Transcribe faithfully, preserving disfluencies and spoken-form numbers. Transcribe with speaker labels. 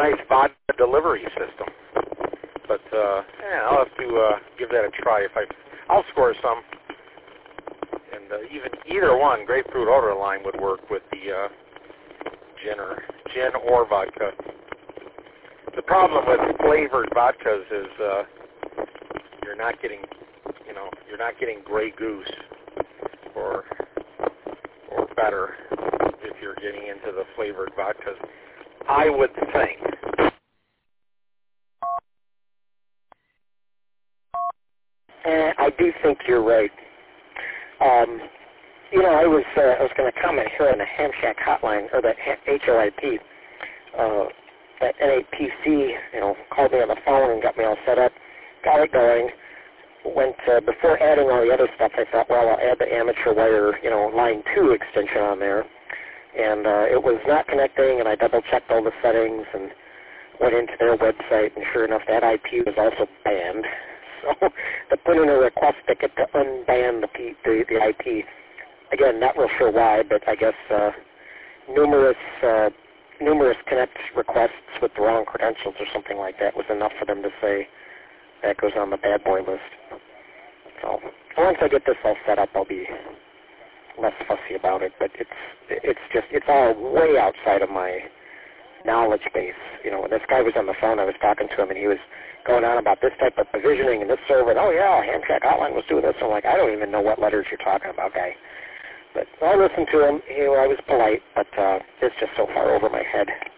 Speaker 1: nice vodka delivery system. But uh, yeah, I'll have to uh, give that a try. If I, I'll score some. And uh, even either one, grapefruit or lime, would work with the uh, gin or gin or vodka. The problem with flavored vodkas is uh, you're not getting, you know, you're not getting Grey Goose or or better if you're getting into the flavored vodkas. I would think.
Speaker 2: Uh, I do think you're right. Um, you know, I was uh, I was going to comment here on the Ham Shack hotline, or that H O I P. Uh, that N A P C, you know, called me on the phone and got me all set up, got it going. Went uh, before adding all the other stuff. I thought, well, I'll add the amateur wire, you know, line two extension on there, and uh, it was not connecting. And I double checked all the settings and went into their website, and sure enough, that I P was also banned. So to put in a request ticket to unban the, P, the, the I P, again, not real sure why, but I guess uh, numerous uh, numerous connect requests with the wrong credentials or something like that was enough for them to say that goes on the bad boy list. So once I get this all set up, I'll be less fussy about it. But it's it's just it's all way outside of my knowledge base. You know, when this guy was on the phone, I was talking to him, and he was going on about this type of provisioning and this server. And, oh yeah, Ham Shack Hotline was doing this. I'm like, I don't even know what letters you're talking about, guy. But I listened to him. You know, I was polite, but uh, it's just so far over my head.